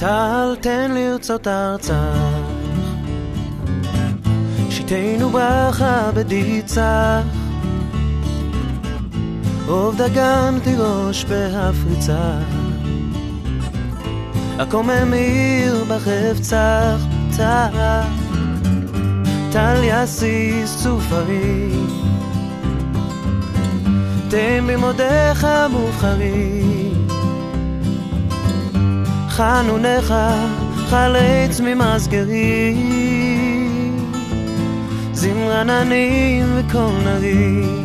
טל תן לרצות ארצך, שיתנו ברכה בדיצך, עוב דגן תירוש בהפריצה, הקומם מאיר בחפצך, טל יסיס צופרים, תן במודיך מובחרים, חנונך חלץ ממסגרים, זמרננים וכל נרים,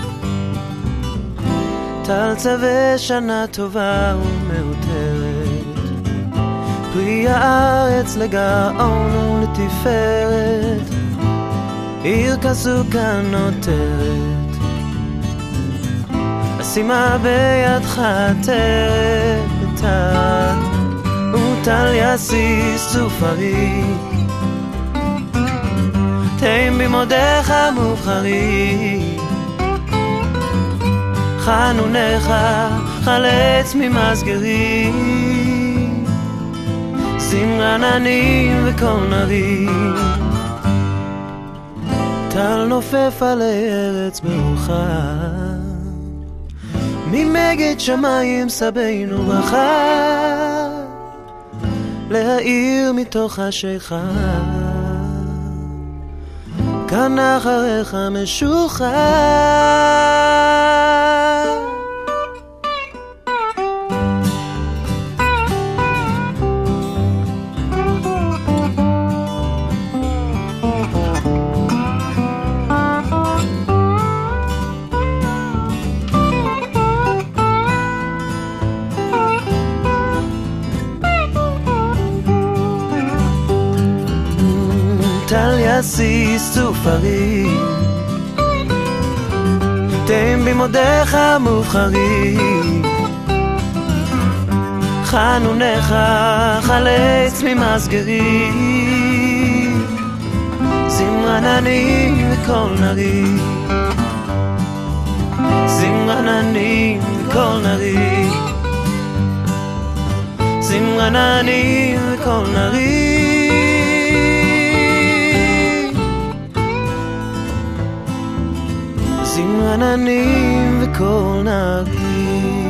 טל צווה שנה טובה ומאותרת, פרי הארץ לגאון ולתפארת, עיר כסוכה נותרת, אשימה בידך עטרת, וטל יסיס צופרים, תן במודיך מובחרים, חנונך חלץ ממסגרים, זמרננים וכל נרים, טל נופף על ארץ ברוחה, ממגד שמיים סבינו ברכה, להאיר מתוך השיכה, כאן אחריך משוחה. טל יסיס צופרים, תן במודיך מובחרים, חנונך חלץ ממסגרים, זמרננים וכל נרים, זמרננים וכל נרים, זמרננים וכל נרים, זמרננים וכל נרים.